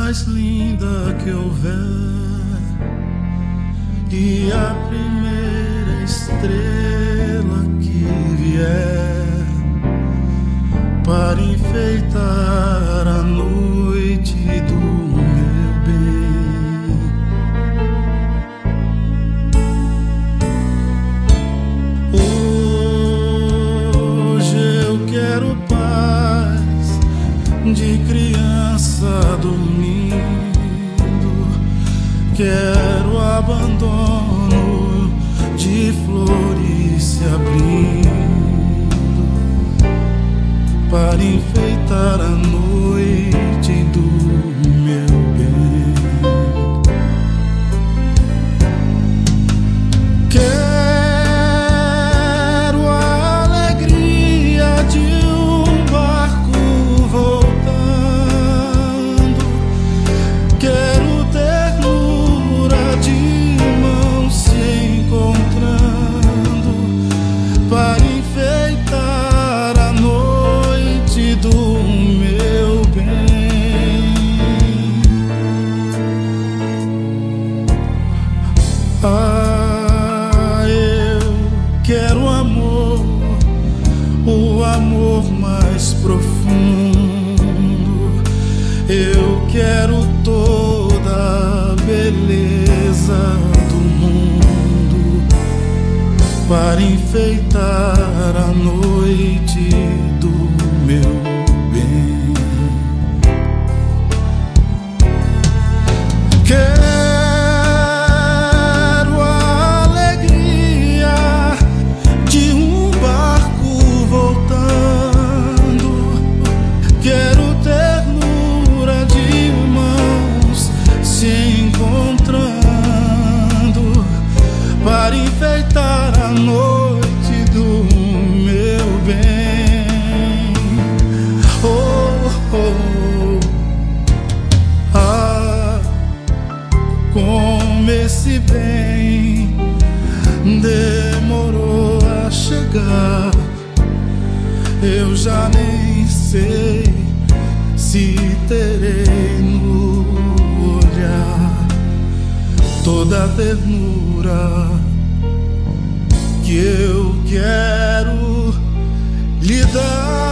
mais linda que houver e a primeira estrela que vier para enfeitar a noite do meu bem. Hoje eu quero paz de criança dormindo, quero abandono de flores se abrindo para enfeitar a noite do meu bem. Quero a alegria de um barco voltando, quero ternura de mãos se encontrando para enfeitar a noite do meu bem. Eu quero amor, o amor mais profundo. Eu quero toda a beleza do mundo para enfeitar a noite do meu bem. Quero a alegria de um barco voltando, quero ternura de mãos se encontrando para enfeitar a noite do meu bem. Oh, oh, ah, como esse bem demorou a chegar, eu já nem sei se terei no olhar toda a ternura que eu quero lhe dar.